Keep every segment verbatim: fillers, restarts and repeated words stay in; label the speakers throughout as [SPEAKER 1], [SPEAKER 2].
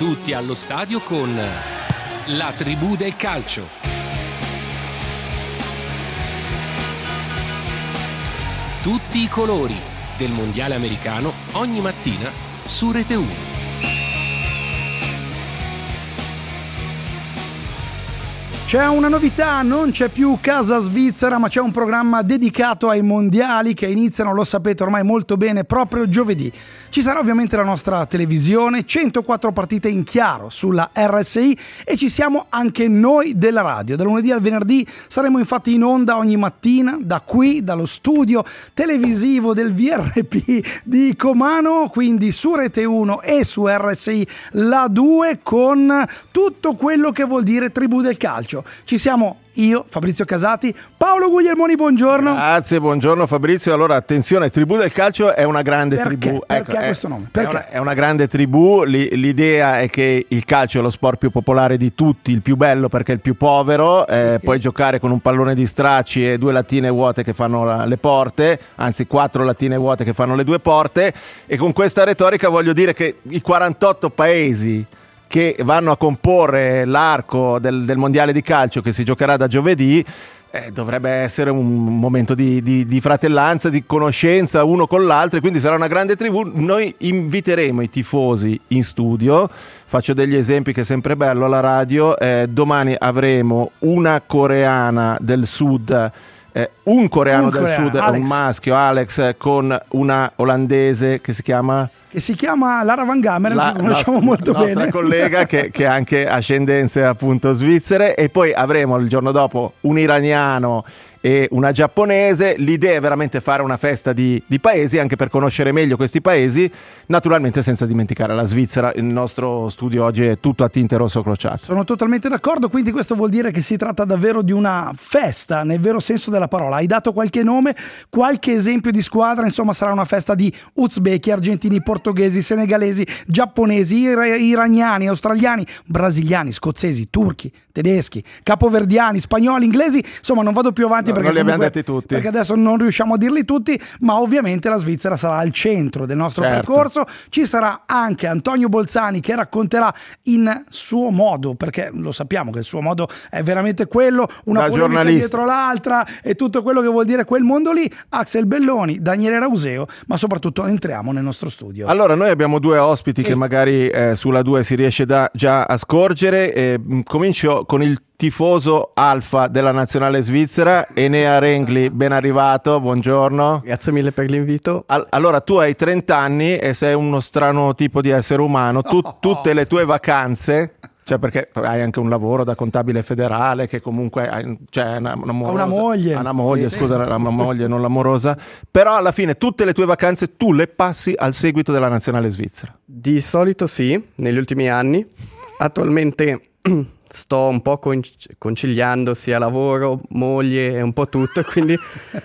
[SPEAKER 1] Tutti allo stadio con la tribù del calcio. Tutti i colori del mondiale americano ogni mattina su Rete uno.
[SPEAKER 2] C'è una novità, non c'è più Casa Svizzera, ma c'è un programma dedicato ai mondiali che iniziano, lo sapete ormai molto bene, proprio giovedì. Ci sarà ovviamente la nostra televisione, centoquattro partite in chiaro sulla R S I e ci siamo anche noi della radio. Da lunedì al venerdì saremo infatti in onda ogni mattina da qui, dallo studio televisivo del V R P di Comano, quindi su Rete uno e su R S I la due, con tutto quello che vuol dire tribù del calcio. Ci siamo io, Fabrizio Casati, Paolo Guglielmoni, buongiorno.
[SPEAKER 3] Grazie, buongiorno Fabrizio. Allora, attenzione, Tribù del Calcio è una grande
[SPEAKER 2] Perché?
[SPEAKER 3] tribù.
[SPEAKER 2] Perché
[SPEAKER 3] ecco,
[SPEAKER 2] ha
[SPEAKER 3] è,
[SPEAKER 2] questo nome? Perché?
[SPEAKER 3] È una, è una grande tribù. L'idea è che il calcio è lo sport più popolare di tutti, il più bello perché è il più povero. Sì, eh, puoi giocare con un pallone di stracci e due lattine vuote che fanno la, le porte, anzi quattro lattine vuote che fanno le due porte. E con questa retorica voglio dire che i quarantotto paesi che vanno a comporre l'arco del, del mondiale di calcio che si giocherà da giovedì, eh, dovrebbe essere un momento di, di, di fratellanza, di conoscenza uno con l'altro, e quindi sarà una grande tribù. Noi inviteremo i tifosi in studio, faccio degli esempi che è sempre bello alla radio. Eh, domani avremo una coreana del sud, eh, un coreano
[SPEAKER 2] un
[SPEAKER 3] del
[SPEAKER 2] coreano,
[SPEAKER 3] sud,
[SPEAKER 2] Alex.
[SPEAKER 3] un maschio, Alex, con una olandese che si chiama...
[SPEAKER 2] che si chiama Lara Van Gameren,
[SPEAKER 3] la
[SPEAKER 2] che conosciamo
[SPEAKER 3] nostra,
[SPEAKER 2] molto
[SPEAKER 3] nostra
[SPEAKER 2] bene.
[SPEAKER 3] collega che, che ha anche ascendenze appunto svizzere, e poi avremo il giorno dopo un iraniano e una giapponese. L'idea è veramente fare una festa di, di paesi, anche per conoscere meglio questi paesi, naturalmente senza dimenticare la Svizzera. Il nostro studio oggi è tutto a tinte rosso crociato.
[SPEAKER 2] Sono totalmente d'accordo, quindi questo vuol dire che si tratta davvero di una festa nel vero senso della parola. Hai dato qualche nome, qualche esempio di squadra, insomma sarà una festa di uzbeki, argentini, portoghesi, senegalesi, giapponesi, ira- iraniani, australiani, brasiliani, scozzesi, turchi, tedeschi, capoverdiani, spagnoli, inglesi, insomma non vado più avanti.
[SPEAKER 3] No,
[SPEAKER 2] perché
[SPEAKER 3] non li abbiamo
[SPEAKER 2] comunque,
[SPEAKER 3] detti tutti,
[SPEAKER 2] perché adesso non riusciamo a dirli tutti, ma ovviamente la Svizzera sarà al centro del nostro
[SPEAKER 3] certo.
[SPEAKER 2] percorso. Ci sarà anche Antonio Bolzani che racconterà in suo modo, perché lo sappiamo che il suo modo è veramente quello, una
[SPEAKER 3] da
[SPEAKER 2] polemica
[SPEAKER 3] giornalista
[SPEAKER 2] dietro l'altra e tutto quello che vuol dire quel mondo lì. Axel Belloni, Daniele Rauseo, ma soprattutto entriamo nel nostro studio.
[SPEAKER 3] Allora, noi abbiamo due ospiti
[SPEAKER 2] sì.
[SPEAKER 3] che magari eh, sulla due si riesce da, già a scorgere. Eh, comincio con il tifoso alfa della nazionale svizzera, Enea Rengli, ben arrivato, buongiorno.
[SPEAKER 4] Grazie mille per l'invito.
[SPEAKER 3] All- allora, tu hai trenta anni e sei uno strano tipo di essere umano. Tu-
[SPEAKER 2] Oh.
[SPEAKER 3] tutte le tue vacanze, cioè perché hai anche un lavoro da contabile federale che comunque hai, cioè una, una, morosa,
[SPEAKER 2] una moglie,
[SPEAKER 3] una moglie
[SPEAKER 2] sì,
[SPEAKER 3] scusa,
[SPEAKER 2] sì.
[SPEAKER 3] una moglie non l'amorosa, però alla fine tutte le tue vacanze tu le passi al seguito della nazionale svizzera.
[SPEAKER 4] Di solito sì, negli ultimi anni. Attualmente sto un po' conc- conciliando sia lavoro, moglie e un po' tutto, quindi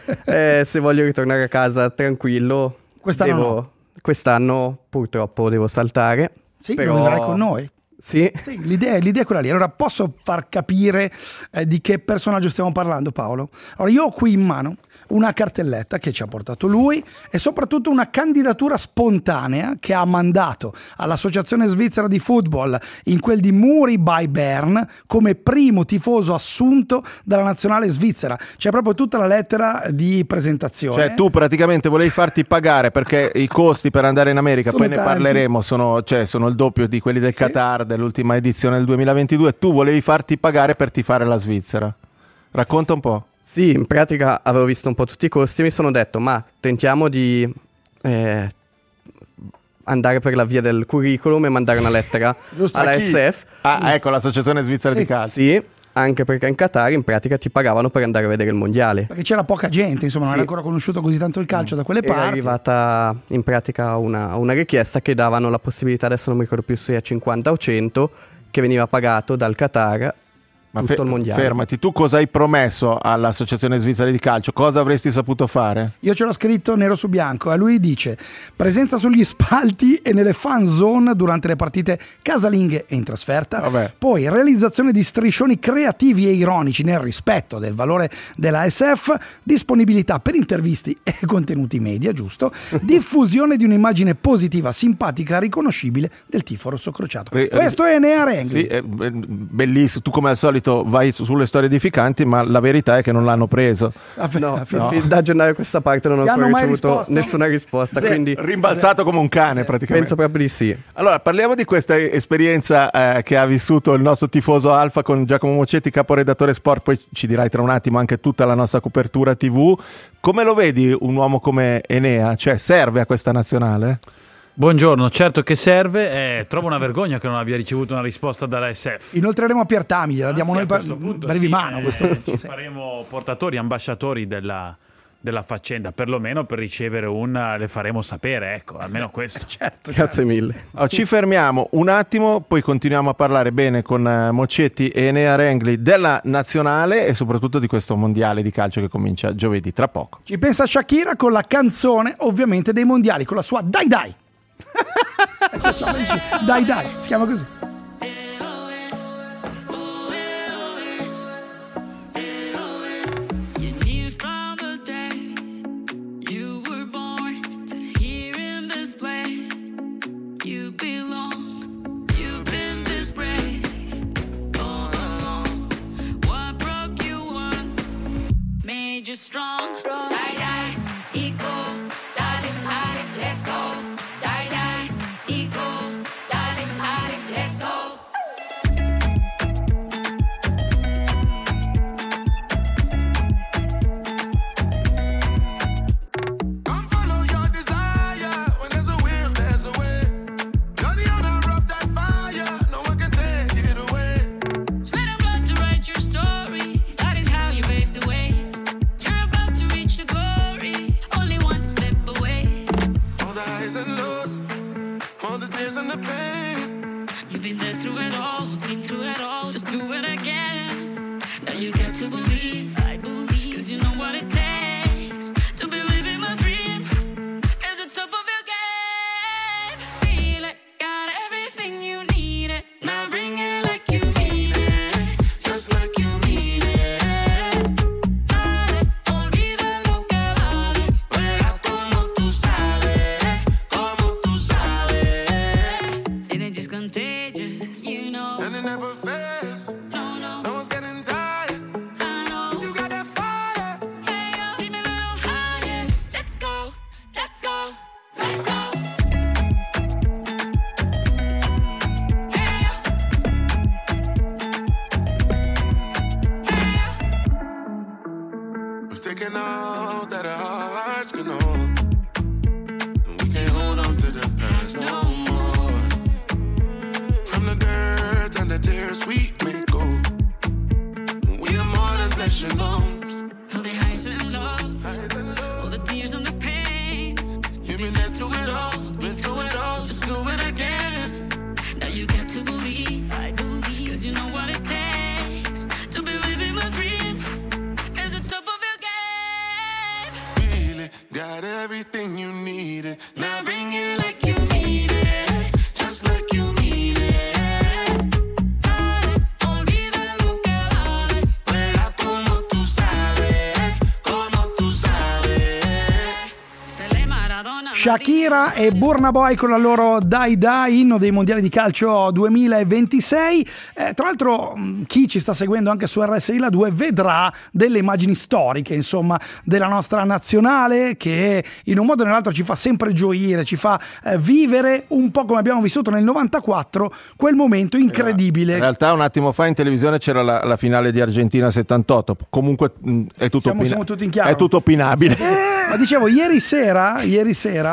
[SPEAKER 4] eh, se voglio ritornare a casa tranquillo,
[SPEAKER 2] Quest'anno
[SPEAKER 4] devo,
[SPEAKER 2] no.
[SPEAKER 4] quest'anno purtroppo devo saltare.
[SPEAKER 2] Sì,
[SPEAKER 4] però...
[SPEAKER 2] lo vedrai con noi.
[SPEAKER 4] Sì.
[SPEAKER 2] Sì, l'idea, l'idea è quella lì. Allora, posso far capire eh, di che personaggio stiamo parlando, Paolo? Allora, io ho qui in mano una cartelletta che ci ha portato lui e soprattutto una candidatura spontanea che ha mandato all'Associazione Svizzera di Football in quel di Muri by Bern come primo tifoso assunto dalla nazionale svizzera. C'è proprio tutta la lettera di presentazione.
[SPEAKER 3] Cioè tu praticamente volevi farti pagare perché i costi per andare in America,
[SPEAKER 2] Sono
[SPEAKER 3] poi
[SPEAKER 2] tanti.
[SPEAKER 3] ne parleremo, sono, cioè, sono il doppio di quelli del
[SPEAKER 2] Sì.
[SPEAKER 3] Qatar dell'ultima edizione del duemilaventidue. Tu volevi farti pagare per tifare la Svizzera. Racconta un po'.
[SPEAKER 4] Sì, in pratica avevo visto un po' tutti i costi e mi sono detto, ma tentiamo di eh, andare per la via del curriculum e mandare una lettera
[SPEAKER 2] Giusto, a
[SPEAKER 4] alla
[SPEAKER 2] chi?
[SPEAKER 4] S F.
[SPEAKER 3] Ah, ecco, l'Associazione Svizzera
[SPEAKER 2] Sì.
[SPEAKER 3] di Calcio.
[SPEAKER 4] Sì, anche perché in Qatar in pratica ti pagavano per andare a vedere il mondiale.
[SPEAKER 2] Perché c'era poca gente, insomma, non
[SPEAKER 4] Sì.
[SPEAKER 2] era ancora conosciuto così tanto il calcio da quelle
[SPEAKER 4] Era
[SPEAKER 2] parti.
[SPEAKER 4] arrivata in pratica una, una richiesta che davano la possibilità, adesso non mi ricordo più se a cinquanta o cento, che veniva pagato dal Qatar.
[SPEAKER 3] Ma
[SPEAKER 4] tutto
[SPEAKER 3] fe-
[SPEAKER 4] il mondiale.
[SPEAKER 3] Fermati, tu cosa hai promesso all'Associazione Svizzera di Calcio? Cosa avresti saputo fare?
[SPEAKER 2] Io ce l'ho scritto nero su bianco e lui dice: presenza sugli spalti e nelle fan zone durante le partite casalinghe e in trasferta.
[SPEAKER 3] Vabbè.
[SPEAKER 2] Poi realizzazione di striscioni creativi e ironici nel rispetto del valore della S F, disponibilità per intervisti e contenuti media, giusto? Diffusione di un'immagine positiva, simpatica, riconoscibile del tifo rossocrociato.
[SPEAKER 3] Ri-
[SPEAKER 2] Questo è Enea Rengli.
[SPEAKER 3] Sì, è be- bellissimo. Tu come al solito vai su- sulle storie edificanti, ma la verità è che non l'hanno preso.
[SPEAKER 4] No,
[SPEAKER 2] no.
[SPEAKER 4] fi- da gennaio a questa parte non ho
[SPEAKER 2] Ti hanno
[SPEAKER 4] ancora
[SPEAKER 2] mai
[SPEAKER 4] ricevuto
[SPEAKER 2] risposto?
[SPEAKER 4] nessuna risposta,
[SPEAKER 2] Sì.
[SPEAKER 4] quindi
[SPEAKER 3] Rimbalzato come un cane, praticamente.
[SPEAKER 4] penso proprio di sì.
[SPEAKER 3] Allora, parliamo di questa esperienza eh, che ha vissuto il nostro tifoso Alfa con Giacomo Mocetti, caporedattore sport, poi ci dirai tra un attimo anche tutta la nostra copertura tivù. Come lo vedi un uomo come Enea? Cioè, serve a questa nazionale?
[SPEAKER 5] Buongiorno, certo che serve, eh, trovo una vergogna che non abbia ricevuto una risposta dalla S F.
[SPEAKER 2] Inoltreremo a Piertami, gliela diamo
[SPEAKER 5] Anzi,
[SPEAKER 2] noi
[SPEAKER 5] a
[SPEAKER 2] per
[SPEAKER 5] questo punto
[SPEAKER 2] brevi
[SPEAKER 5] sì,
[SPEAKER 2] mano a
[SPEAKER 5] eh,
[SPEAKER 2] questo punto.
[SPEAKER 5] ci
[SPEAKER 2] Sì.
[SPEAKER 5] faremo portatori, ambasciatori della, della faccenda, perlomeno per ricevere un le faremo sapere, ecco, almeno questo.
[SPEAKER 2] Certo,
[SPEAKER 4] Grazie mille.
[SPEAKER 3] Oh, ci fermiamo un attimo, poi continuiamo a parlare bene con eh, Mocetti e Enea Rengli della nazionale e soprattutto di questo mondiale di calcio che comincia giovedì, tra poco.
[SPEAKER 2] Ci pensa Shakira con la canzone ovviamente dei mondiali, con la sua Dai Dai. Dai Dai, si chiama così.
[SPEAKER 6] You knew from the day you were born that here in this place you belong. You've been this brave all along. What broke you once made you strong. Die, die, equal, darling, darling, let's go. Die, die, equal, darling, darling, let's go.
[SPEAKER 7] Come follow your desire. When there's a will, there's a way. You're the owner of that fire. No one can take it away.
[SPEAKER 6] Sweat and blood to write your story. That is how you paved the way. You're about to reach the glory. Only one step away.
[SPEAKER 7] All the highs and lows, all the tears and the pain.
[SPEAKER 6] You've been there through it all, been through it all. Just do it again. Now you got to believe, I believe. Cause you know what it takes to believe in my dream. At the top of your game. Feel it, got everything you need it. Now bring it like you mean it.
[SPEAKER 7] Just like you mean it.
[SPEAKER 6] Dale, olvida lo que vale.
[SPEAKER 7] Juega como tú sabes, como tú sabes.
[SPEAKER 6] And it's just contagious, you know.
[SPEAKER 7] And it never fails.
[SPEAKER 6] No, no,
[SPEAKER 7] No one's getting tired.
[SPEAKER 6] I know.
[SPEAKER 7] You got that fire.
[SPEAKER 6] Hey, yo, bring me a little higher. Let's go, let's go, let's go. Hey, yo. Hey, yo.
[SPEAKER 7] We've taken all that our hearts can hold. And we can't hold on to the past no more. From the dirt and the tears we may go. We are more than flesh and bones.
[SPEAKER 6] All the highs and lows, all the tears and the pain.
[SPEAKER 7] You've been there through it all, been through it all. Just do it again.
[SPEAKER 6] Now you got to believe, I believe. Cause you know what it takes to believe in my dream. At the top of your game.
[SPEAKER 7] Feel it, got everything you needed. Now bring it like you mean it. Just like you mean it.
[SPEAKER 6] Dale, olvida lo que vale.
[SPEAKER 7] Juega como tú sabes, como tú sabes.
[SPEAKER 6] Pelé, Maradona,
[SPEAKER 2] Shakira e Burna Boy con la loro Dai Dai, inno dei mondiali di calcio duemilaventisei. Eh, tra l'altro mh, chi ci sta seguendo anche su R S I La due vedrà delle immagini storiche, insomma, della nostra nazionale, che in un modo o nell'altro ci fa sempre gioire, ci fa eh, vivere un po' come abbiamo vissuto nel novantaquattro, quel momento incredibile.
[SPEAKER 3] In realtà un attimo fa in televisione c'era la, la finale di Argentina settantotto. Comunque mh, è tutto,
[SPEAKER 2] Siamo-
[SPEAKER 3] opina-
[SPEAKER 2] siamo tutti in chiaro.
[SPEAKER 3] è tutto opinabile.
[SPEAKER 2] Ma dicevo, ieri sera, ieri sera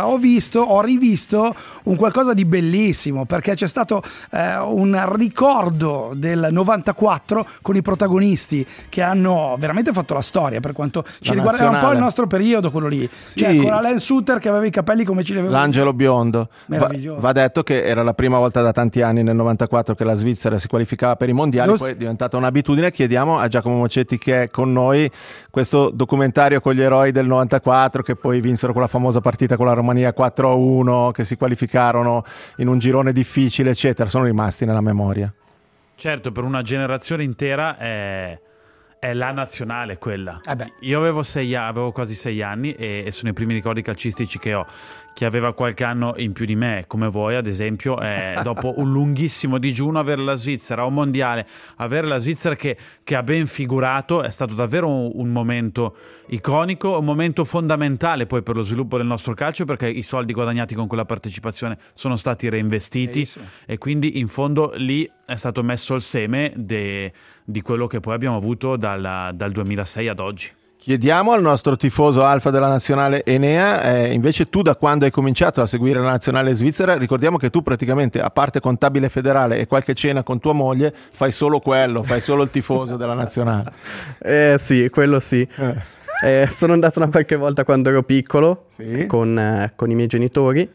[SPEAKER 2] sera ho visto, ho rivisto un qualcosa di bellissimo, perché c'è stato eh, un ricordo del novantaquattro con i protagonisti che hanno veramente fatto la storia, per quanto ci
[SPEAKER 3] La
[SPEAKER 2] riguarda, era un po'
[SPEAKER 3] nazionale.
[SPEAKER 2] il nostro periodo quello lì,
[SPEAKER 3] Sì.
[SPEAKER 2] cioè con Alain Suter che aveva i capelli come ce li aveva.
[SPEAKER 3] L'angelo biondo. Va,
[SPEAKER 2] Meraviglioso.
[SPEAKER 3] va detto che era la prima volta da tanti anni, nel novantaquattro, che la Svizzera si qualificava per i mondiali,
[SPEAKER 2] Lo-
[SPEAKER 3] poi è diventata un'abitudine. Chiediamo a Giacomo Mocetti, che è con noi, questo documentario con gli eroi del novantaquattro che poi vinsero quella famosa partita con la Romania quattro a uno, che si qualificarono in un girone difficile, eccetera, sono rimasti nella memoria.
[SPEAKER 5] Certo, per una generazione intera è, è la nazionale quella.
[SPEAKER 2] Eh beh.
[SPEAKER 5] Io avevo, sei, a- avevo quasi sei anni e, e sono i primi ricordi calcistici che ho. Chi aveva qualche anno in più di me, come voi ad esempio, è, dopo un lunghissimo digiuno, avere la Svizzera a un mondiale, avere la Svizzera che, che ha ben figurato, è stato davvero un, un momento iconico, un momento fondamentale poi per lo sviluppo del nostro calcio, perché i soldi guadagnati con quella partecipazione sono stati reinvestiti.
[SPEAKER 2] Verissimo.
[SPEAKER 5] E quindi in fondo lì è stato messo il seme de- di quello che poi abbiamo avuto dal, dal duemilasei ad oggi.
[SPEAKER 3] Chiediamo al nostro tifoso alfa della nazionale Enea, eh, invece tu da quando hai cominciato a seguire la nazionale svizzera, ricordiamo che tu praticamente, a parte contabile federale e qualche cena con tua moglie, fai solo quello, fai solo il tifoso della nazionale.
[SPEAKER 4] Eh sì, quello sì.
[SPEAKER 3] Eh.
[SPEAKER 4] Eh, sono andato una qualche volta quando ero piccolo
[SPEAKER 3] Sì.
[SPEAKER 4] con, eh, con i miei genitori,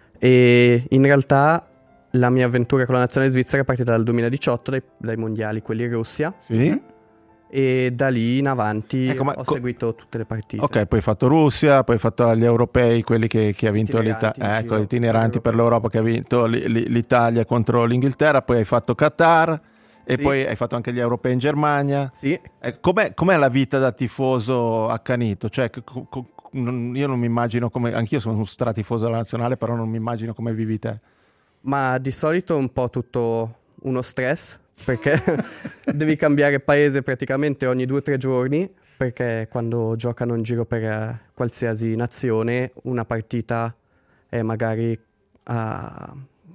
[SPEAKER 4] e in realtà la mia avventura con la nazionale svizzera è partita dal duemiladiciotto, dai, dai mondiali, quelli in Russia,
[SPEAKER 3] Sì?
[SPEAKER 4] e da lì in avanti
[SPEAKER 3] Ecco, ma
[SPEAKER 4] ho
[SPEAKER 3] co-
[SPEAKER 4] seguito tutte le partite.
[SPEAKER 3] Ok, poi hai fatto Russia, poi hai fatto gli europei, quelli che, che ha vinto l'Italia,
[SPEAKER 4] Itineranti, il
[SPEAKER 3] ecco,
[SPEAKER 4] giro
[SPEAKER 3] itineranti per
[SPEAKER 4] europeo.
[SPEAKER 3] l'Europa, che ha vinto l- l- l'Italia contro l'Inghilterra, poi hai fatto Qatar e
[SPEAKER 4] Sì.
[SPEAKER 3] poi hai fatto anche gli europei in Germania.
[SPEAKER 4] Sì,
[SPEAKER 3] Eh, com'è, com'è la vita da tifoso accanito? Cioè, co- co- non- io non mi immagino come, anch'io sono un stratifoso della nazionale, però non mi immagino come vivi te.
[SPEAKER 4] ma di solito è un po' tutto uno stress, perché devi cambiare paese praticamente ogni due o tre giorni, perché quando giocano in giro per eh, qualsiasi nazione, una partita è magari ah,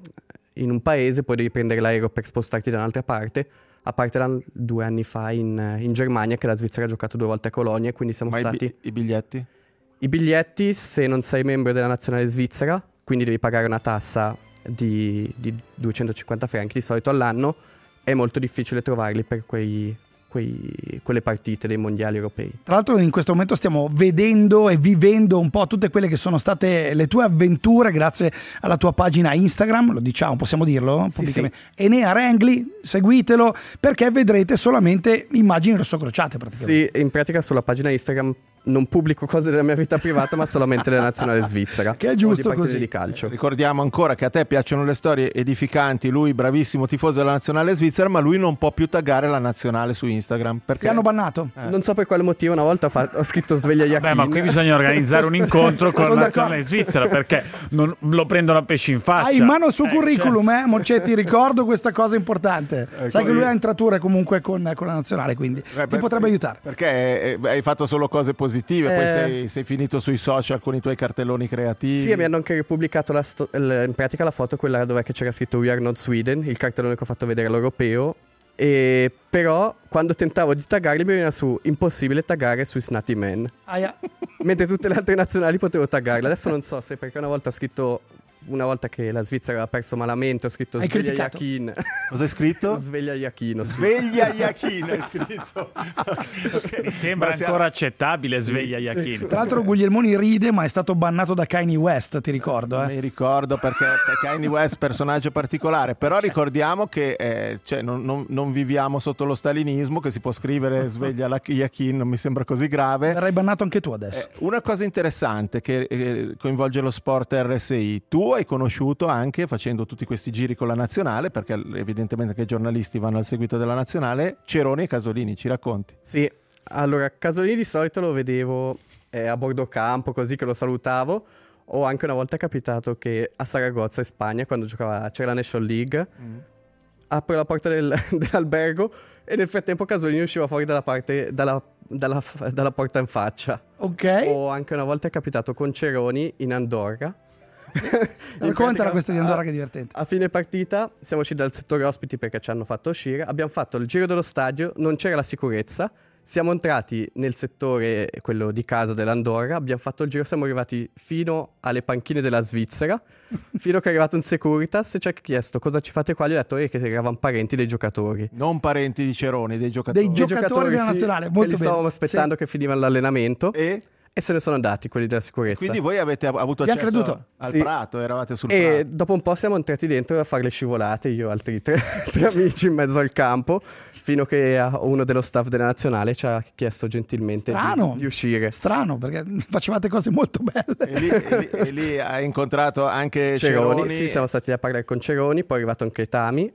[SPEAKER 4] in un paese, poi devi prendere l'aereo per spostarti da un'altra parte, a parte da due anni fa in, in Germania, che la Svizzera ha giocato due volte a Colonia, e quindi siamo
[SPEAKER 3] Ma i,
[SPEAKER 4] stati...
[SPEAKER 3] bi- i biglietti?
[SPEAKER 4] I biglietti, se non sei membro della nazionale svizzera, quindi devi pagare una tassa di, di duecentocinquanta franchi di solito all'anno, è molto difficile trovarli per quei, quei- quelle partite dei mondiali europei.
[SPEAKER 2] Tra l'altro in questo momento stiamo vedendo e vivendo un po' tutte quelle che sono state le tue avventure grazie alla tua pagina Instagram, lo diciamo, possiamo dirlo?
[SPEAKER 4] Sì,
[SPEAKER 2] pubblicamente. Enea Rengli, seguitelo, perché vedrete solamente immagini rossocrociate praticamente.
[SPEAKER 4] Sì, in pratica sulla pagina Instagram non pubblico cose della mia vita privata, ma solamente della nazionale svizzera.
[SPEAKER 2] Che è
[SPEAKER 4] o
[SPEAKER 2] giusto
[SPEAKER 4] di partite
[SPEAKER 2] così.
[SPEAKER 4] di calcio.
[SPEAKER 3] Ricordiamo ancora che a te piacciono le storie edificanti, lui bravissimo tifoso della nazionale svizzera, ma lui non può più taggare la nazionale su Instagram. Perché
[SPEAKER 2] Ti hanno bannato?
[SPEAKER 3] Eh.
[SPEAKER 4] Non so per quale motivo, una volta ho, fa- ho scritto sveglia Yakin.
[SPEAKER 5] Beh, ma qui bisogna organizzare un incontro con
[SPEAKER 2] Sono
[SPEAKER 5] la
[SPEAKER 2] d'accordo.
[SPEAKER 5] nazionale svizzera, perché non lo prendono a pesci in faccia.
[SPEAKER 2] Hai in mano il suo
[SPEAKER 5] Eh,
[SPEAKER 2] curriculum,
[SPEAKER 5] certo.
[SPEAKER 2] eh, Moncetti, ricordo questa cosa importante. Sai che lui
[SPEAKER 3] io-
[SPEAKER 2] ha entrature comunque con, con la nazionale, quindi
[SPEAKER 3] Eh,
[SPEAKER 2] ti
[SPEAKER 3] beh,
[SPEAKER 2] potrebbe
[SPEAKER 3] sì,
[SPEAKER 2] aiutare.
[SPEAKER 3] Perché eh, hai fatto solo cose positive, poi
[SPEAKER 4] Eh.
[SPEAKER 3] sei, sei finito sui social con i tuoi cartelloni creativi.
[SPEAKER 4] Sì, e mi hanno anche pubblicato la sto- il- in pratica la foto, quella dove che c'era scritto We are not Sweden, il cartellone che ho fatto vedere all'europeo. E però quando tentavo di taggarli mi veniva su impossibile taggare sui Snatty Man,
[SPEAKER 2] Aia.
[SPEAKER 4] mentre tutte le altre nazionali potevo taggarle. Adesso non so se perché una volta ho scritto, una volta che la Svizzera aveva perso malamente, ho scritto
[SPEAKER 2] Hai
[SPEAKER 4] sveglia
[SPEAKER 2] criticato?
[SPEAKER 4] Yakin.
[SPEAKER 3] Cosa hai scritto?
[SPEAKER 4] Sveglia Yakin. ho scritto.
[SPEAKER 3] Sveglia Yakin hai scritto. Ok.
[SPEAKER 5] Mi sembra
[SPEAKER 3] Ma siamo-
[SPEAKER 5] ancora accettabile, sveglia Yakin.
[SPEAKER 2] Tra l'altro Guglielmoni ride, ma è stato bannato da Kanye West, ti ricordo. Eh?
[SPEAKER 3] Mi ricordo perché, perché Kanye West personaggio particolare, però ricordiamo che eh, cioè, non, non- non viviamo sotto lo stalinismo, che si può scrivere sveglia la Yakin, non mi sembra così grave.
[SPEAKER 2] Verrai bannato anche tu adesso.
[SPEAKER 3] Eh, una cosa interessante che eh, coinvolge lo sport R S I, tu hai conosciuto anche facendo tutti questi giri con la nazionale, perché evidentemente che i giornalisti vanno al seguito della nazionale, Ceroni e Casolini, ci racconti?
[SPEAKER 4] Sì, allora Casolini di solito lo vedevo eh, a bordo campo, così che lo salutavo. O anche una volta è capitato che a Saragozza in Spagna, quando giocava, c'era la National League, apro la porta del- dell'albergo e nel frattempo Casolini usciva fuori dalla, parte, dalla, dalla, dalla porta in faccia.
[SPEAKER 2] Ok.
[SPEAKER 4] O anche una volta è capitato con Ceroni in Andorra. In
[SPEAKER 2] Raccontala
[SPEAKER 4] pratica,
[SPEAKER 2] questa di Andorra
[SPEAKER 4] a-
[SPEAKER 2] che è divertente.
[SPEAKER 4] A fine partita siamo usciti dal settore ospiti perché ci hanno fatto uscire. Abbiamo fatto il giro dello stadio, non c'era la sicurezza Siamo entrati nel settore, quello di casa dell'Andorra, abbiamo fatto il giro, siamo arrivati fino alle panchine della Svizzera, fino a che è arrivato un Securitas e ci ha chiesto cosa ci fate qua, gli ho detto eh, che eravamo parenti dei giocatori.
[SPEAKER 3] Non parenti di Ceroni, dei giocatori.
[SPEAKER 2] Dei giocatori della
[SPEAKER 4] sì,
[SPEAKER 2] nazionale,
[SPEAKER 4] che
[SPEAKER 2] molto
[SPEAKER 4] li
[SPEAKER 2] bene.
[SPEAKER 4] stavamo aspettando
[SPEAKER 2] Sì.
[SPEAKER 4] che finivano l'allenamento
[SPEAKER 3] E?
[SPEAKER 4] e se ne sono andati quelli della sicurezza.
[SPEAKER 3] Quindi voi avete av- avuto
[SPEAKER 2] Vi ha
[SPEAKER 3] accesso
[SPEAKER 2] creduto?
[SPEAKER 3] al
[SPEAKER 4] Sì.
[SPEAKER 3] prato, eravate sul
[SPEAKER 4] E
[SPEAKER 3] prato.
[SPEAKER 4] dopo un po' siamo entrati dentro a fare le scivolate, io e altri tre, tre amici in mezzo al campo, fino che a- uno dello staff della nazionale ci ha chiesto gentilmente
[SPEAKER 2] Strano.
[SPEAKER 4] di, di uscire.
[SPEAKER 2] Strano, perché facevate cose molto belle.
[SPEAKER 3] E lì, e lì- e lì hai incontrato anche
[SPEAKER 4] Ceroni,
[SPEAKER 3] Ceroni.
[SPEAKER 4] sì, siamo stati a parlare con Ceroni, poi è arrivato anche Tami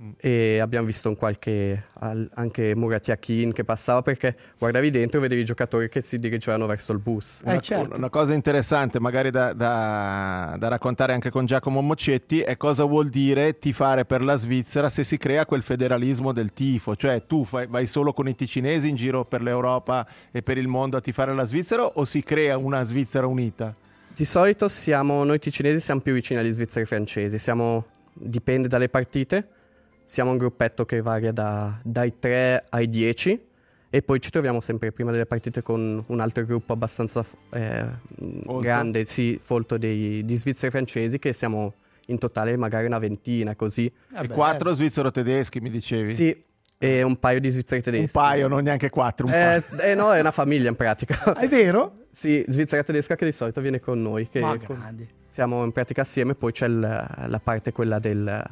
[SPEAKER 4] e abbiamo visto un qualche al- anche Murat Yakin che passava, perché guardavi dentro e vedevi i giocatori che si dirigevano verso il bus.
[SPEAKER 2] Eh,
[SPEAKER 3] Una,
[SPEAKER 2] certo.
[SPEAKER 3] una cosa interessante magari da, da- da raccontare anche con Giacomo Moccetti è cosa vuol dire tifare per la Svizzera se si crea quel federalismo del tifo, cioè tu fai- vai solo con i ticinesi in giro per l'Europa e per il mondo a tifare la Svizzera, o si crea una Svizzera unita?
[SPEAKER 4] Di solito siamo, noi ticinesi siamo più vicini agli svizzeri francesi, siamo, dipende dalle partite, siamo un gruppetto che varia da- dai tre ai dieci e poi ci troviamo sempre prima delle partite con un altro gruppo abbastanza eh, grande, sì, folto dei, di svizzeri francesi, che siamo in totale magari una ventina, così.
[SPEAKER 2] Vabbè,
[SPEAKER 3] e quattro svizzero-tedeschi mi dicevi?
[SPEAKER 4] Sì, e un paio di svizzeri
[SPEAKER 3] Un
[SPEAKER 4] tedeschi.
[SPEAKER 3] paio, non neanche quattro. Un
[SPEAKER 4] Eh,
[SPEAKER 3] paio.
[SPEAKER 4] eh no, è una famiglia in pratica.
[SPEAKER 2] È vero?
[SPEAKER 4] Sì, svizzera tedesca che di solito viene con noi, che
[SPEAKER 2] Ma
[SPEAKER 4] con-
[SPEAKER 2] grandi.
[SPEAKER 4] siamo in pratica assieme, poi c'è il- la parte quella del,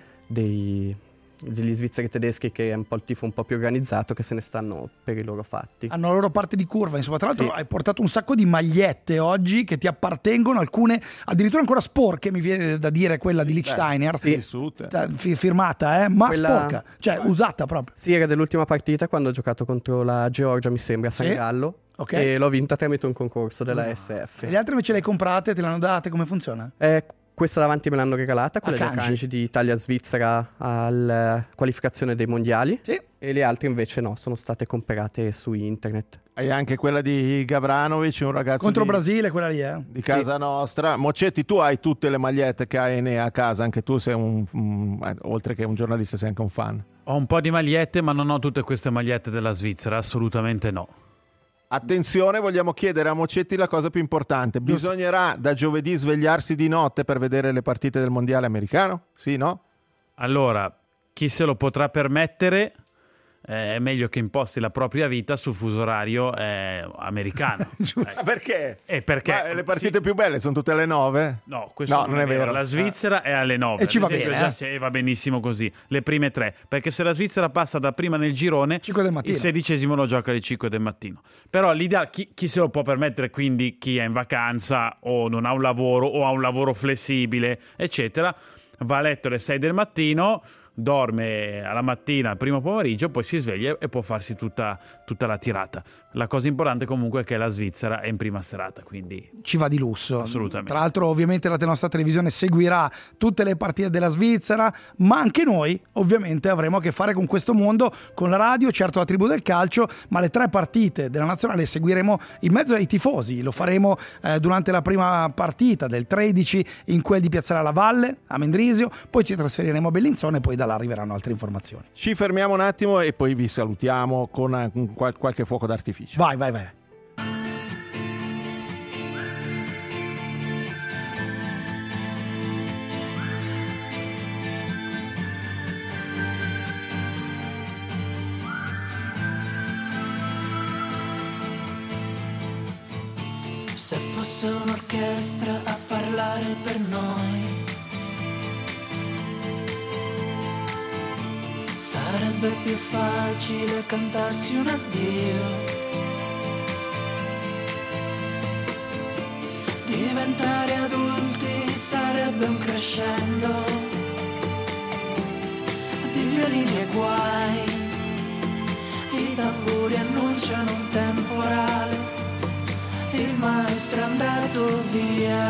[SPEAKER 4] dei, degli svizzeri tedeschi, che è un po' il tifo un po' più organizzato, che se ne stanno per i loro fatti.
[SPEAKER 2] Hanno la loro parte di curva, insomma. Tra l'altro
[SPEAKER 4] Sì.
[SPEAKER 2] hai portato un sacco di magliette oggi che ti appartengono, alcune addirittura ancora sporche, mi viene da dire quella di Lichtsteiner.
[SPEAKER 3] Sì, Sute.
[SPEAKER 2] Ta- fi- firmata, eh? Ma
[SPEAKER 4] Quella-
[SPEAKER 2] sporca, cioè usata proprio.
[SPEAKER 4] Sì, era dell'ultima partita quando ho giocato contro la Georgia, mi sembra, a San
[SPEAKER 2] Sì.
[SPEAKER 4] Gallo,
[SPEAKER 2] Ok.
[SPEAKER 4] e l'ho vinta tramite un concorso della S F.
[SPEAKER 2] E le altre invece le hai comprate, te le hanno date, come funziona?
[SPEAKER 4] Eh, questa davanti me l'hanno regalata, quella
[SPEAKER 2] A
[SPEAKER 4] del
[SPEAKER 2] Kanji.
[SPEAKER 4] Kanji di Italia-Svizzera alla qualificazione dei mondiali.
[SPEAKER 2] Sì.
[SPEAKER 4] E le altre invece no, sono state comprate su internet.
[SPEAKER 3] Hai anche quella di Gavranovic, un ragazzo
[SPEAKER 2] Contro
[SPEAKER 3] di,
[SPEAKER 2] Brasile, quella lì, eh?
[SPEAKER 3] di casa nostra. Moccetti, tu hai tutte le magliette che hai a casa, anche tu sei un, un- eh, oltre che un giornalista sei anche un fan.
[SPEAKER 5] Ho un po' di magliette, ma non ho tutte queste magliette della Svizzera, assolutamente no.
[SPEAKER 3] Attenzione, vogliamo chiedere a Moccetti la cosa più importante. Bisognerà da giovedì svegliarsi di notte per vedere le partite del mondiale americano? Sì, no?
[SPEAKER 5] Allora, chi se lo potrà permettere eh, è meglio che imposti la propria vita sul fuso orario eh, americano.
[SPEAKER 3] Ma perché?
[SPEAKER 5] E perché?
[SPEAKER 3] Ma le partite
[SPEAKER 5] Sì.
[SPEAKER 3] più belle sono tutte alle nove?
[SPEAKER 5] No, questo
[SPEAKER 3] No,
[SPEAKER 5] non, è vero. La Svizzera è alle nove.
[SPEAKER 2] E ci
[SPEAKER 5] Ad
[SPEAKER 2] va
[SPEAKER 5] esempio,
[SPEAKER 2] bene,
[SPEAKER 5] già
[SPEAKER 2] eh.
[SPEAKER 5] se- va benissimo così. Le prime tre. Perché se la Svizzera passa da prima nel girone,
[SPEAKER 2] cinque del mattino.
[SPEAKER 5] il sedicesimo lo gioca alle cinque del mattino. Però l'ideale, chi, chi se lo può permettere, quindi chi è in vacanza o non ha un lavoro o ha un lavoro flessibile, eccetera, va a letto alle sei del mattino, dorme alla mattina, al primo pomeriggio, poi si sveglia e può farsi tutta, tutta la tirata. La cosa importante comunque è che la Svizzera è in prima serata, quindi
[SPEAKER 2] Ci va di lusso.
[SPEAKER 5] Assolutamente.
[SPEAKER 2] Tra l'altro, ovviamente, la nostra televisione seguirà tutte le partite della Svizzera, ma anche noi, ovviamente, avremo a che fare con questo mondo, con la radio, certo la tribù del calcio, ma le tre partite della nazionale le seguiremo in mezzo ai tifosi. Lo faremo eh, durante la prima partita del tredici in quel di Piazzale alla Valle, a Mendrisio, poi ci trasferiremo a Bellinzona e poi da là arriveranno altre informazioni.
[SPEAKER 3] Ci fermiamo un attimo e poi vi salutiamo con eh, con qual- qualche fuoco d'artificio.
[SPEAKER 2] Vai, vai, vai.
[SPEAKER 8] Se fosse un'orchestra a parlare per noi, sarebbe più facile cantarsi un addio. Diventare adulti sarebbe un crescendo di violini e guai. I tamburi annunciano un temporale, il maestro è andato via.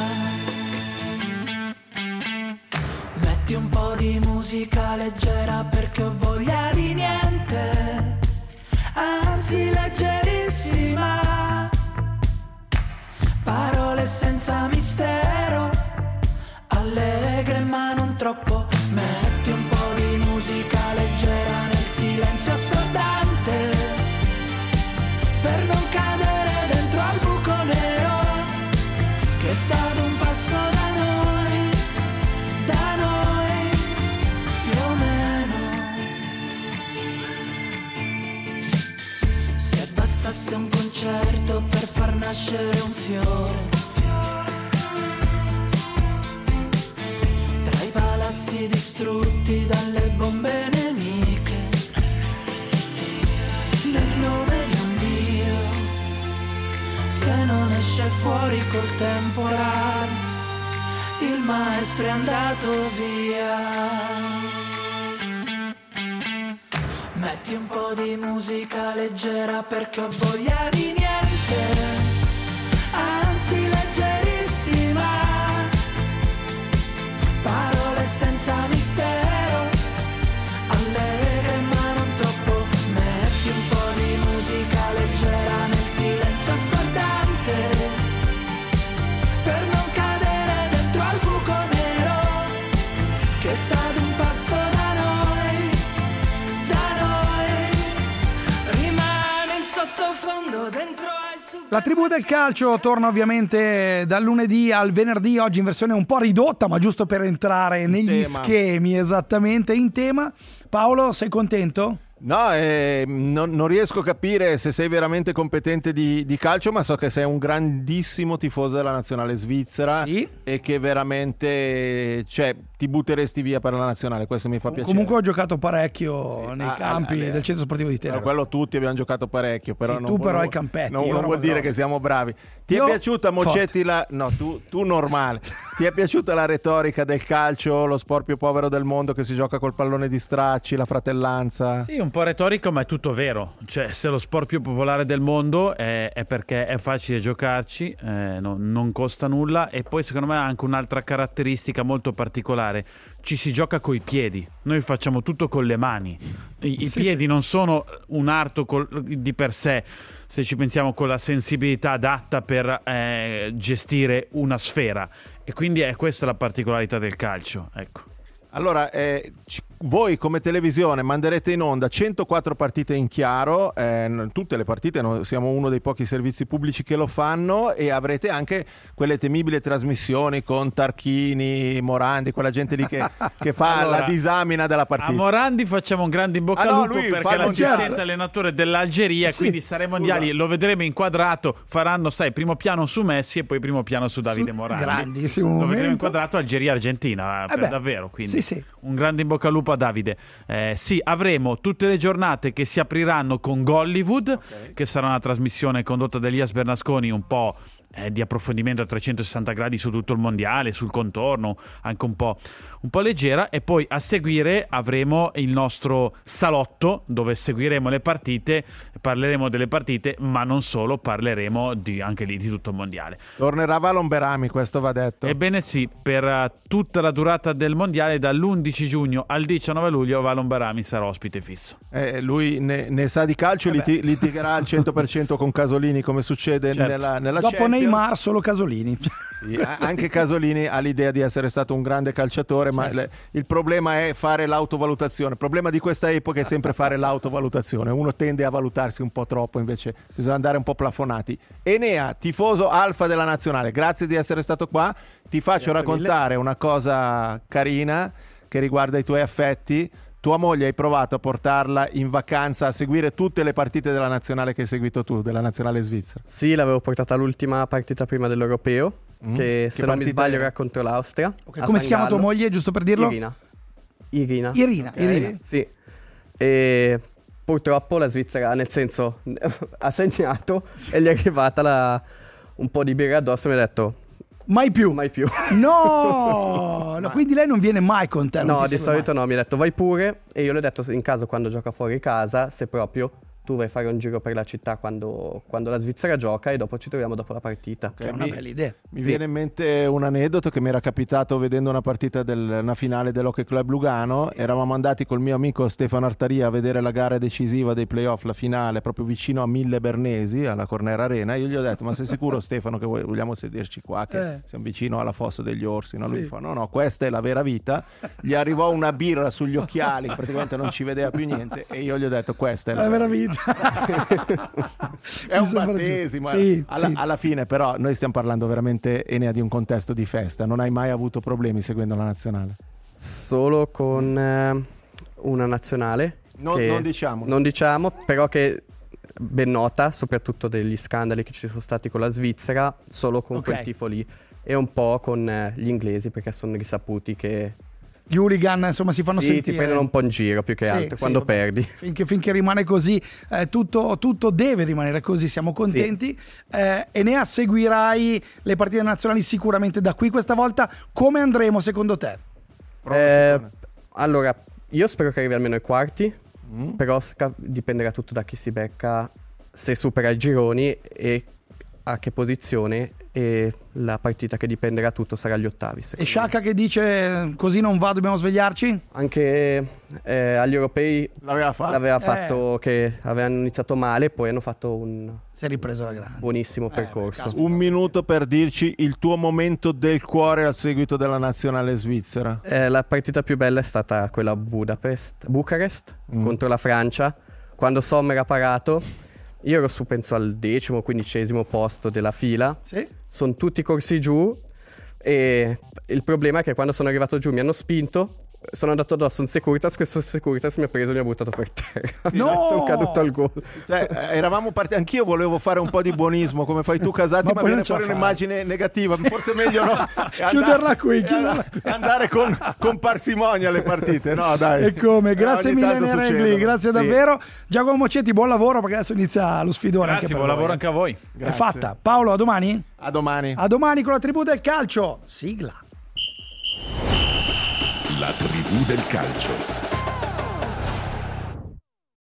[SPEAKER 8] Metti un po' di musica leggera perché ho voglia di niente, anzi leggerissima. Parole senza mistero, allegre ma non troppo. Metti un po' di musica leggera nel silenzio assordante, andato via. Metti un po' di musica leggera perché ho voglia di niente, anzi leggerissima. Parole senza mistero, allegre ma non troppo. Metti un po' di musica leggera nel silenzio assordante, per non cadere dentro al buco nero che sta ad un passo da noi, da noi. Rimane in sottofondo dentro ai sub-
[SPEAKER 2] La tribù del calcio torna ovviamente dal lunedì al venerdì, oggi in versione un po' ridotta, ma giusto per entrare negli
[SPEAKER 3] tema.
[SPEAKER 2] schemi esattamente in tema. Paolo, sei contento?
[SPEAKER 3] No, eh, non, non riesco a capire se sei veramente competente di, di calcio, ma so che sei un grandissimo tifoso della nazionale svizzera.
[SPEAKER 2] Sì.
[SPEAKER 3] E che veramente, cioè, ti butteresti via per la nazionale, questo mi fa piacere.
[SPEAKER 2] Comunque ho giocato parecchio
[SPEAKER 3] Sì.
[SPEAKER 2] nei
[SPEAKER 3] Ah,
[SPEAKER 2] campi
[SPEAKER 3] ah, eh,
[SPEAKER 2] del centro sportivo di
[SPEAKER 3] Però
[SPEAKER 2] Tenero.
[SPEAKER 3] quello tutti abbiamo giocato parecchio, però
[SPEAKER 2] Sì,
[SPEAKER 3] non,
[SPEAKER 2] tu però
[SPEAKER 3] non-
[SPEAKER 2] ai campetti,
[SPEAKER 3] non,
[SPEAKER 2] io
[SPEAKER 3] non
[SPEAKER 2] roba
[SPEAKER 3] vuol dire
[SPEAKER 2] grossa.
[SPEAKER 3] che siamo bravi. Ti
[SPEAKER 2] Io
[SPEAKER 3] è piaciuta Mocetti
[SPEAKER 2] forte.
[SPEAKER 3] la no, tu, tu normale. Ti è piaciuta la retorica del calcio, lo sport più povero del mondo, che si gioca col pallone di stracci, la fratellanza?
[SPEAKER 5] Sì, un po' retorico, ma è tutto vero. Cioè, se lo sport più popolare del mondo è, è perché è facile giocarci, eh, non, non costa nulla, e poi secondo me ha anche un'altra caratteristica molto particolare. Ci si gioca coi piedi, noi facciamo tutto con le mani. I, i
[SPEAKER 2] Sì,
[SPEAKER 5] piedi
[SPEAKER 2] sì.
[SPEAKER 5] non sono un arto col- di per sé, se ci pensiamo, con la sensibilità adatta per eh, gestire una sfera, e quindi è questa la particolarità del calcio, ecco.
[SPEAKER 3] Allora, eh, ci- voi come televisione manderete in onda centoquattro partite in chiaro, eh, n- tutte le partite, no, siamo uno dei pochi servizi pubblici che lo fanno, e avrete anche quelle temibili trasmissioni con Tarchini, Morandi, quella gente lì che, che fa
[SPEAKER 5] Allora,
[SPEAKER 3] la disamina della
[SPEAKER 5] A
[SPEAKER 3] partita.
[SPEAKER 5] Morandi facciamo un grande in bocca
[SPEAKER 3] Ah,
[SPEAKER 5] al
[SPEAKER 3] no,
[SPEAKER 5] lupo,
[SPEAKER 3] lui fa
[SPEAKER 5] perché
[SPEAKER 3] il
[SPEAKER 5] è l'assistente
[SPEAKER 3] mondiale.
[SPEAKER 5] allenatore dell'Algeria,
[SPEAKER 2] Sì,
[SPEAKER 5] quindi sarà ai mondiali,
[SPEAKER 3] scusa.
[SPEAKER 5] lo vedremo inquadrato, faranno, sai, primo piano su Messi e poi primo piano su Davide
[SPEAKER 2] Su-
[SPEAKER 5] Morandi.
[SPEAKER 2] grandissimo
[SPEAKER 5] Lo
[SPEAKER 2] momento.
[SPEAKER 5] vedremo inquadrato Algeria-Argentina,
[SPEAKER 2] Eh
[SPEAKER 5] per
[SPEAKER 2] beh,
[SPEAKER 5] davvero, quindi
[SPEAKER 2] sì, sì.
[SPEAKER 5] un grande in bocca al lupo a Davide. Eh, sì, avremo tutte le giornate che si apriranno con Gollywood, che sarà una trasmissione condotta da Elias Bernasconi, un po' eh, di approfondimento a trecentosessanta gradi su tutto il mondiale, sul contorno, anche un po', un po' leggera, e poi a seguire avremo il nostro salotto, dove seguiremo le partite, parleremo delle partite, ma non solo, parleremo di, anche lì di tutto il mondiale.
[SPEAKER 3] Tornerà Valon Berami, questo va detto.
[SPEAKER 5] Ebbene sì, per eh, tutta la durata del mondiale, dall'undici giugno al diciannove luglio, Valon Berami sarà ospite fisso.
[SPEAKER 3] Eh, lui ne, ne sa di calcio,
[SPEAKER 2] Eh beh.
[SPEAKER 3] liti- litigherà al cento per cento con Casolini, come succede
[SPEAKER 5] Certo.
[SPEAKER 3] nella, nella
[SPEAKER 2] Dopo
[SPEAKER 3] Champions.
[SPEAKER 2] Neymar solo Casolini.
[SPEAKER 3] Sì, a- anche Casolini ha l'idea di essere stato un grande calciatore, ma
[SPEAKER 2] Certo.
[SPEAKER 3] le- il problema è fare l'autovalutazione. Il problema di questa epoca è sempre fare l'autovalutazione. Uno tende a valutarsi un po' troppo, invece bisogna andare un po' plafonati. Enea, tifoso alfa della nazionale, grazie di essere stato qua. Ti faccio
[SPEAKER 4] Grazie
[SPEAKER 3] raccontare una cosa carina che riguarda i tuoi affetti. Tua moglie, hai provato a portarla in vacanza a seguire tutte le partite della nazionale che hai seguito tu, della nazionale svizzera?
[SPEAKER 4] Sì, l'avevo portata all'ultima partita prima dell'Europeo,
[SPEAKER 3] Mm.
[SPEAKER 4] che
[SPEAKER 3] Che
[SPEAKER 4] se non mi
[SPEAKER 3] partita
[SPEAKER 4] sbaglio
[SPEAKER 3] era?
[SPEAKER 4] era contro l'Austria. a
[SPEAKER 2] Come
[SPEAKER 4] San
[SPEAKER 2] si chiama tua
[SPEAKER 4] Gallo.
[SPEAKER 2] moglie, giusto per dirlo?
[SPEAKER 4] Irina. Irina.
[SPEAKER 2] Irina,
[SPEAKER 3] Ok.
[SPEAKER 2] Irina.
[SPEAKER 4] Sì. E purtroppo la Svizzera, nel senso, ha segnato e gli è arrivata la- un po' di birra addosso e mi ha detto
[SPEAKER 2] Mai più.
[SPEAKER 4] mai più.
[SPEAKER 2] No, no, quindi lei non viene mai con te. non
[SPEAKER 4] No,
[SPEAKER 2] ti
[SPEAKER 4] di
[SPEAKER 2] segue
[SPEAKER 4] solito
[SPEAKER 2] mai.
[SPEAKER 4] no, mi ha detto vai pure, e io le ho detto se in caso quando gioca fuori casa, se proprio tu vai a fare un giro per la città quando, quando la Svizzera gioca, e dopo ci troviamo dopo la partita.
[SPEAKER 2] Che è una
[SPEAKER 3] mi-
[SPEAKER 2] bella idea.
[SPEAKER 3] Mi
[SPEAKER 4] Sì.
[SPEAKER 3] viene in mente un aneddoto che mi era capitato vedendo una partita del una finale dell'Hockey Club Lugano. Eravamo andati col mio amico Stefano Artaria a vedere la gara decisiva dei playoff, la finale, proprio vicino a Mille Bernesi, alla Corner Arena. Io gli ho detto: ma sei sicuro, Stefano, che vuoi- vogliamo sederci qua, che
[SPEAKER 2] Eh.
[SPEAKER 3] siamo vicino alla fossa degli orsi? No? Lui
[SPEAKER 2] Sì.
[SPEAKER 3] mi fa: no, no, questa è la vera vita. Gli arrivò una birra sugli occhiali, praticamente non ci vedeva più niente, e io gli ho detto: questa è la
[SPEAKER 2] La vera
[SPEAKER 3] vita.
[SPEAKER 2] vita.
[SPEAKER 3] È
[SPEAKER 2] Mi
[SPEAKER 3] un
[SPEAKER 2] sembra
[SPEAKER 3] battesimo.
[SPEAKER 2] giusto. Sì,
[SPEAKER 3] alla,
[SPEAKER 2] sì.
[SPEAKER 3] alla fine, però, noi stiamo parlando veramente, Enea, di un contesto di festa. Non hai mai avuto problemi seguendo la nazionale?
[SPEAKER 4] Solo con eh, una nazionale.
[SPEAKER 3] Non,
[SPEAKER 4] che-
[SPEAKER 3] non diciamo.
[SPEAKER 4] Non diciamo, però che ben nota, soprattutto degli scandali che ci sono stati con la Svizzera, solo con
[SPEAKER 2] Ok.
[SPEAKER 4] quel tifo lì. E un po' con eh, gli inglesi, perché sono risaputi che
[SPEAKER 2] Gli hooligan, insomma, si fanno
[SPEAKER 4] sì,
[SPEAKER 2] sentire.
[SPEAKER 4] ti prendono un po' in giro più che
[SPEAKER 2] Sì,
[SPEAKER 4] altro
[SPEAKER 2] sì,
[SPEAKER 4] quando
[SPEAKER 2] vabbè.
[SPEAKER 4] perdi.
[SPEAKER 2] Finché, finché rimane così, eh, tutto, tutto deve rimanere così, siamo contenti. Eh, Enea, seguirai le partite nazionali sicuramente da qui questa volta. Come andremo secondo te?
[SPEAKER 4] Eh, allora, io spero che arrivi almeno ai quarti,
[SPEAKER 3] Mm.
[SPEAKER 4] però sca- dipenderà tutto da chi si becca, se supera i gironi e a che posizione, e la partita che dipenderà tutto sarà agli ottavi.
[SPEAKER 2] E
[SPEAKER 4] secondo me.
[SPEAKER 2] Sciacca che dice così non va, dobbiamo svegliarci?
[SPEAKER 4] Anche eh, agli europei
[SPEAKER 3] L'aveva fatto.
[SPEAKER 4] l'aveva
[SPEAKER 2] Eh.
[SPEAKER 4] fatto che avevano iniziato male, poi hanno fatto un
[SPEAKER 2] Si è ripreso la grande.
[SPEAKER 4] buonissimo
[SPEAKER 2] Eh,
[SPEAKER 4] percorso.
[SPEAKER 2] caspita.
[SPEAKER 3] Un minuto per dirci il tuo momento del cuore al seguito della nazionale svizzera.
[SPEAKER 4] Eh, la partita più bella è stata quella a Budapest, Bucarest
[SPEAKER 3] Mm.
[SPEAKER 4] contro la Francia, quando Sommer ha parato. Io ero su penso al decimo, quindicesimo posto della fila.
[SPEAKER 2] Sì?
[SPEAKER 4] Sono tutti corsi giù e il problema è che quando sono arrivato giù mi hanno spinto, sono andato addosso un Securitas, questo Securitas mi ha preso e mi ha buttato per terra.
[SPEAKER 2] No!
[SPEAKER 4] Sono caduto al gol.
[SPEAKER 3] Cioè, eh, eravamo partiti, anch'io volevo fare un po' di buonismo come fai tu Casati,
[SPEAKER 2] Ma
[SPEAKER 3] ma,
[SPEAKER 2] poi
[SPEAKER 3] viene
[SPEAKER 2] non ce la
[SPEAKER 3] fuori
[SPEAKER 2] fai.
[SPEAKER 3] un'immagine negativa, forse è meglio no? E
[SPEAKER 2] Chiuderla qui,
[SPEAKER 3] e
[SPEAKER 2] chiuderla
[SPEAKER 3] andare-
[SPEAKER 2] qui.
[SPEAKER 3] andare con, con parsimonia alle partite, no dai.
[SPEAKER 2] E come? Grazie
[SPEAKER 3] Eh, ogni
[SPEAKER 2] mille
[SPEAKER 3] tanto
[SPEAKER 2] Nerengli,
[SPEAKER 3] succedono.
[SPEAKER 2] grazie
[SPEAKER 4] Sì.
[SPEAKER 2] davvero. Giacomo Mocetti, buon lavoro perché adesso inizia lo sfidone
[SPEAKER 5] Grazie,
[SPEAKER 2] anche per
[SPEAKER 5] buon
[SPEAKER 2] voi.
[SPEAKER 5] lavoro anche a voi.
[SPEAKER 2] È
[SPEAKER 3] Grazie.
[SPEAKER 2] fatta. Paolo, a domani?
[SPEAKER 3] A domani.
[SPEAKER 2] A domani con la tribù del calcio. Sigla.
[SPEAKER 7] La tribù del calcio.